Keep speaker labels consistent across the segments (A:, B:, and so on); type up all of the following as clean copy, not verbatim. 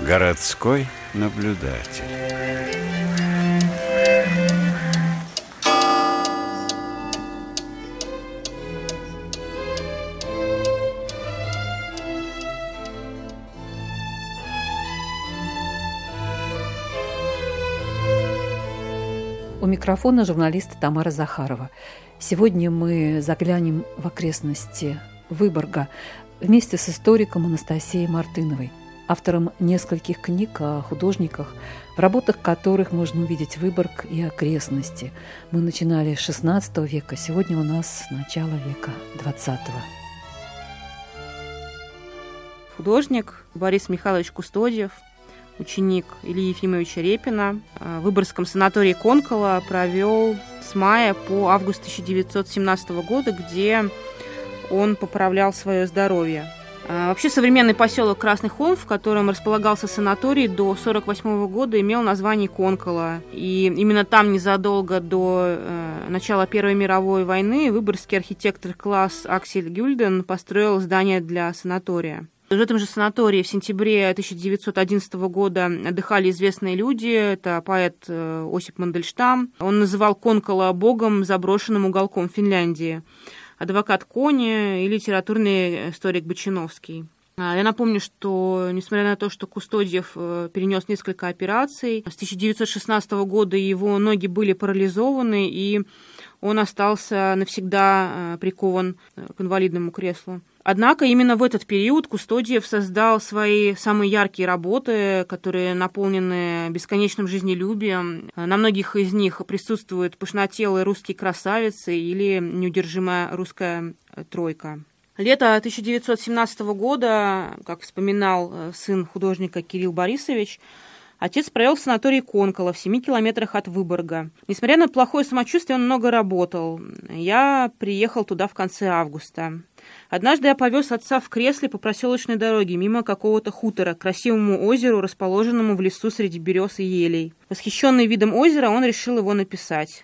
A: Городской наблюдатель.
B: У микрофона журналист Тамара Захарова. Сегодня мы заглянем в окрестности Выборга вместе с историком Анастасией Мартыновой, автором нескольких книг о художниках, в работах которых можно увидеть Выборг и окрестности. Мы начинали с XVI века, сегодня у нас начало века XX.
C: Художник Борис Михайлович Кустодиев, ученик Ильи Ефимовича Репина, в Выборгском санатории Конкола провел с мая по август 1917 года, где он поправлял свое здоровье. Вообще современный поселок Красный Холм, в котором располагался санаторий, до 1948 года имел название Конкола. И именно там незадолго до начала Первой мировой войны выборгский архитектор Клаас Аксель Гюльден построил здание для санатория. В этом же санатории в сентябре 1911 года отдыхали известные люди. Это поэт Осип Мандельштам. Он называл Конкола богом, заброшенным уголком Финляндии. Адвокат Кони и литературный историк Бочиновский. Я напомню, что, несмотря на то, что Кустодиев перенес несколько операций, с 1916 года его ноги были парализованы, и он остался навсегда прикован к инвалидному креслу. Однако именно в этот период Кустодиев создал свои самые яркие работы, которые наполнены бесконечным жизнелюбием. На многих из них присутствуют пышнотелые русские красавицы или неудержимая русская тройка. Лето 1917 года, как вспоминал сын художника Кирилл Борисович, отец провел в санатории Конкола в 7 километрах от Выборга. Несмотря на плохое самочувствие, он много работал. Я приехал туда в конце августа. Однажды я повез отца в кресле по проселочной дороге мимо какого-то хутора к красивому озеру, расположенному в лесу среди берез и елей. Восхищенный видом озера, он решил его написать.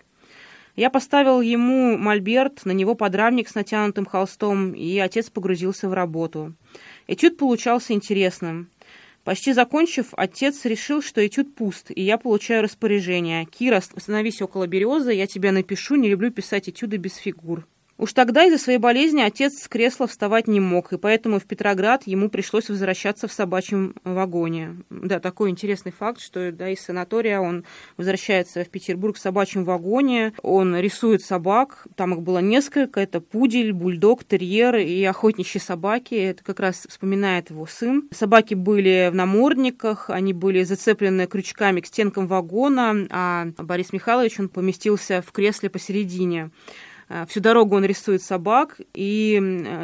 C: Я поставил ему мольберт, на него подрамник с натянутым холстом, и отец погрузился в работу. Этюд получался интересным. Почти закончив, отец решил, что этюд пуст, и я получаю распоряжение. «Кира, становись около березы, я тебе напишу, не люблю писать этюды без фигур». Уж тогда из-за своей болезни отец с кресла вставать не мог, и поэтому в Петроград ему пришлось возвращаться в собачьем вагоне. Да, такой интересный факт, что из санатория он возвращается в Петербург в собачьем вагоне, он рисует собак, там их было несколько, это пудель, бульдог, терьер и охотничьи собаки, это как раз вспоминает его сын. Собаки были в намордниках, они были зацеплены крючками к стенкам вагона, а Борис Михайлович, он поместился в кресле посередине. Всю дорогу он рисует собак, и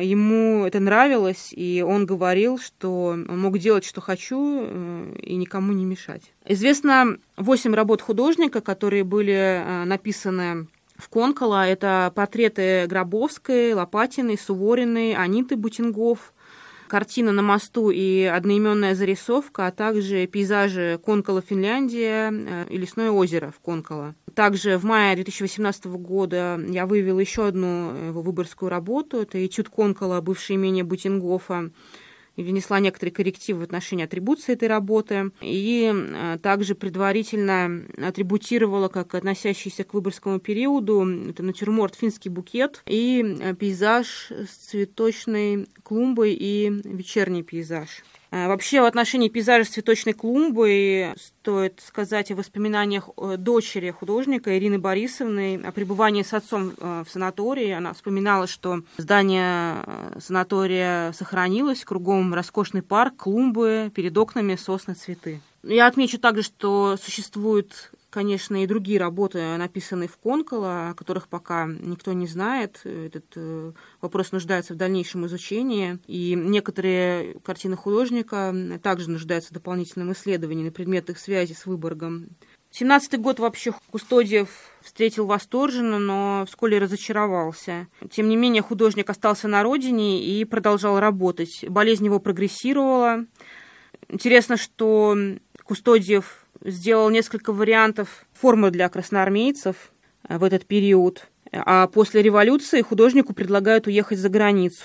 C: ему это нравилось, и он говорил, что он мог делать, что хочу, и никому не мешать. Известно 8 работ художника, которые были написаны в Конкола. Это портреты Гробовской, Лопатиной, Сувориной, Аниты Бутингоф, картина «На мосту» и одноименная зарисовка, а также пейзажи Конкола, Финляндия и лесное озеро в Конкола. Также в мае 2018 года я вывела еще одну его выборгскую работу. Это этюд Конкола, бывшее имение Бутингофа, и внесла некоторые коррективы в отношении атрибуции этой работы. И также предварительно атрибутировала, как относящийся к выборгскому периоду, это натюрморт «Финский букет» и пейзаж с цветочной клумбой и вечерний пейзаж. Вообще, в отношении пейзажа с цветочной клумбой стоит сказать о воспоминаниях дочери художника Ирины Борисовны о пребывании с отцом в санатории. Она вспоминала, что здание санатория сохранилось, кругом роскошный парк, клумбы, перед окнами сосны, цветы. Я отмечу также, что существуют, конечно, и другие работы, написанные в Конкола, о которых пока никто не знает. Этот вопрос нуждается в дальнейшем изучении. И некоторые картины художника также нуждаются в дополнительном исследовании на предмет их связи с Выборгом. 17-й год вообще Кустодиев встретил восторженно, но вскоре разочаровался. Тем не менее, художник остался на родине и продолжал работать. Болезнь его прогрессировала. Интересно, что Кустодиев сделал несколько вариантов формы для красноармейцев в этот период. А после революции художнику предлагают уехать за границу.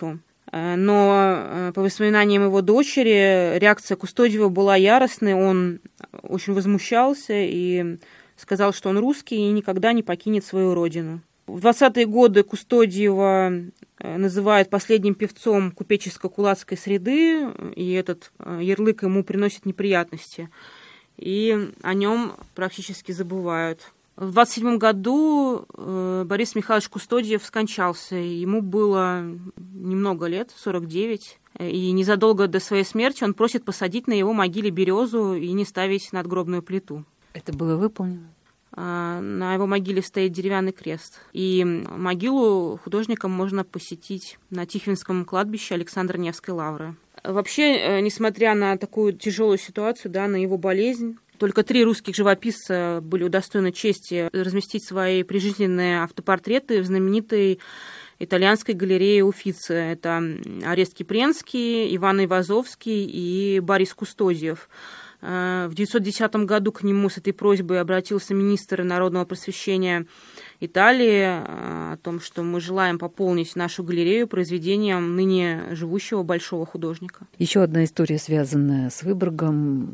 C: Но по воспоминаниям его дочери, реакция Кустодиева была яростной, он очень возмущался и сказал, что он русский и никогда не покинет свою родину. В 20-е годы Кустодиева называют последним певцом купеческо-кулацкой среды, и этот ярлык ему приносит неприятности, и о нем практически забывают. В 27 году Борис Михайлович Кустодиев скончался, ему было немного лет, 49, и незадолго до своей смерти он просит посадить на его могиле березу и не ставить надгробную плиту.
B: Это было выполнено?
C: На его могиле стоит деревянный крест. И могилу художника можно посетить на Тихвинском кладбище Александра Невской лавры. Вообще, несмотря на такую тяжелую ситуацию, на его болезнь, только 3 русских живописца были удостоены чести разместить свои прижизненные автопортреты в знаменитой итальянской галерее Уффици. Это Орест Кипренский, Иван Айвазовский и Борис Кустодиев. В 1910 году к нему с этой просьбой обратился министр народного просвещения Италии о том, что мы желаем пополнить нашу галерею произведением ныне живущего большого художника.
B: Еще одна история, связанная с Выборгом,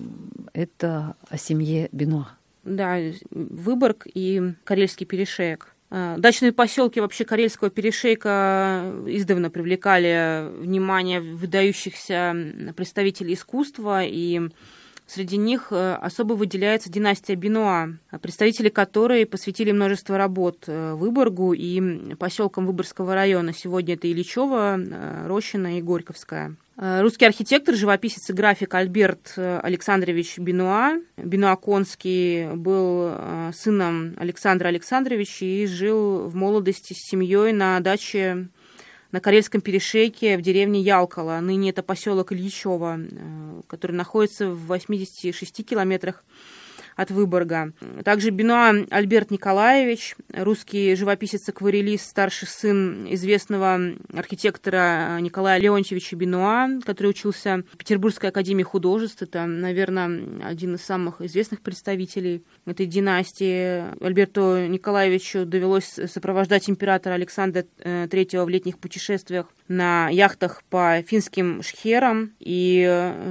B: это о семье Бенуа.
C: Да, Выборг и Карельский перешеек. Дачные поселки вообще Карельского перешейка издавна привлекали внимание выдающихся представителей искусства, и среди них особо выделяется династия Бенуа, представители которой посвятили множество работ Выборгу и поселкам Выборгского района. Сегодня это Ильичево, Рощино и Горьковская. Русский архитектор, живописец и график Альберт Александрович Бенуа. Бенуа-Конский был сыном Александра Александровича и жил в молодости с семьей на даче на Карельском перешейке в деревне Ялкало. Ныне это поселок Ильичево, который находится в 86 километрах от Выборга. Также Бенуа Альберт Николаевич, русский живописец-акварелист, старший сын известного архитектора Николая Леонтьевича Бенуа, который учился в Петербургской академии художеств. Это, наверное, один из самых известных представителей этой династии. Альберту Николаевичу довелось сопровождать императора Александра III в летних путешествиях на яхтах по финским шхерам. И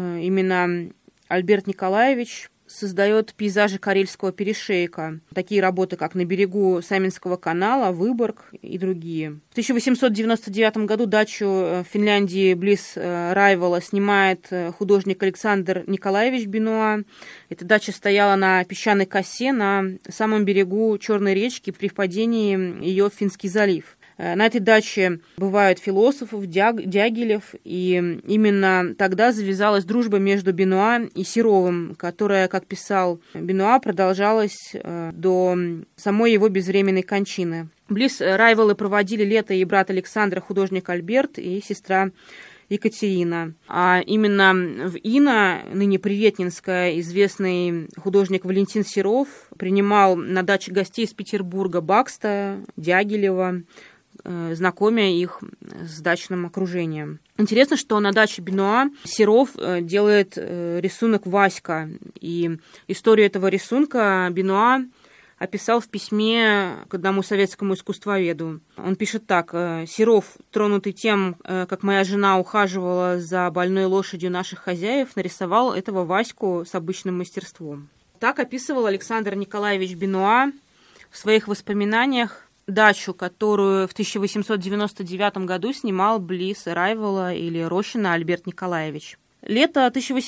C: именно Альберт Николаевич создает пейзажи Карельского перешейка. Такие работы, как «На берегу Саминского канала», «Выборг» и другие. В 1899 году дачу в Финляндии близ Райвола снимает художник Александр Николаевич Бенуа. Эта дача стояла на песчаной косе на самом берегу Черной речки при впадении ее в Финский залив. На этой даче бывают философов, Дягилев, и именно тогда завязалась дружба между Бенуа и Серовым, которая, как писал Бенуа, продолжалась до самой его безвременной кончины. Близ Райволы проводили лето и брат Александра, художник Альберт, и сестра Екатерина. А именно в Ино, ныне Приветнинская, известный художник Валентин Серов принимал на даче гостей из Петербурга Бакста, Дягилева, знакомя их с дачным окружением. Интересно, что на даче Бенуа Серов делает рисунок «Васька», и историю этого рисунка Бенуа описал в письме к одному советскому искусствоведу. Он пишет так: «Серов, тронутый тем, как моя жена ухаживала за больной лошадью наших хозяев, нарисовал этого Ваську с обычным мастерством». Так описывал Александр Николаевич Бенуа в своих воспоминаниях дачу, которую в 1899 году снимал близ Райвола или Рощино Альберт Николаевич. Лето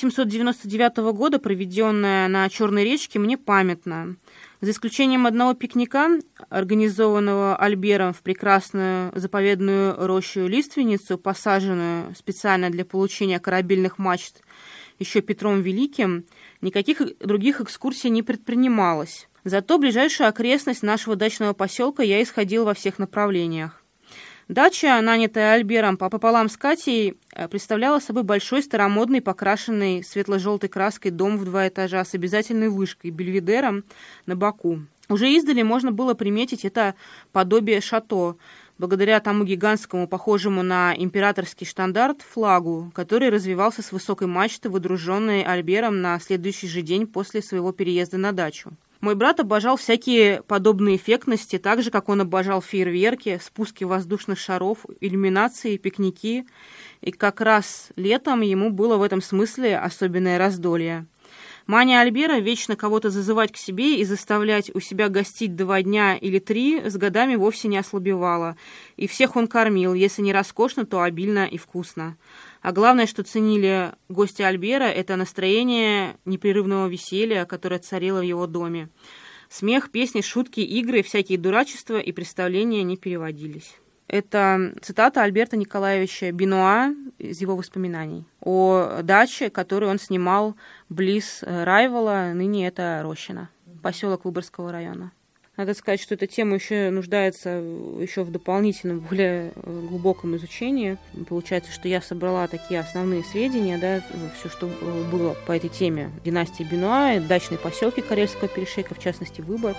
C: 1899 года, проведенное на Черной речке, мне памятно. За исключением одного пикника, организованного Альбером в прекрасную заповедную рощу Лиственницу, посаженную специально для получения корабельных мачт еще Петром Великим, никаких других экскурсий не предпринималось. Зато ближайшую окрестность нашего дачного поселка я исходил во всех направлениях. Дача, нанятая Альбером пополам с Катей, представляла собой большой старомодный, покрашенный светло-желтой краской дом в 2 этажа с обязательной вышкой, бельведером на боку. Уже издали можно было приметить это подобие шато, благодаря тому гигантскому, похожему на императорский штандарт, флагу, который развивался с высокой мачты, выдруженной Альбером на следующий же день после своего переезда на дачу. Мой брат обожал всякие подобные эффектности, так же, как он обожал фейерверки, спуски воздушных шаров, иллюминации, пикники. И как раз летом ему было в этом смысле особенное раздолье. Мания Альбера вечно кого-то зазывать к себе и заставлять у себя гостить 2 дня или 3 с годами вовсе не ослабевала. И всех он кормил, если не роскошно, то обильно и вкусно. А главное, что ценили гости Альбера, это настроение непрерывного веселья, которое царило в его доме. Смех, песни, шутки, игры, всякие дурачества и представления не переводились. Это цитата Альберта Николаевича Бенуа из его воспоминаний о даче, которую он снимал близ Райвола, ныне это Рощино, поселок Выборгского района. Надо сказать, что эта тема еще нуждается еще в дополнительном, более глубоком изучении. Получается, что я собрала такие основные сведения, да, все, что было по этой теме династии Бенуа, дачные поселки Карельского перешейка, в частности, Выборг.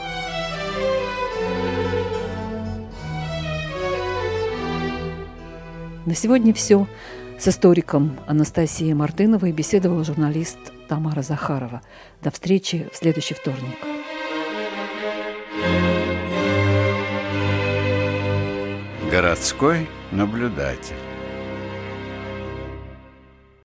B: На сегодня все. С историком Анастасией Мартыновой беседовала журналист Тамара Захарова. До встречи в следующий вторник.
A: Городской наблюдатель.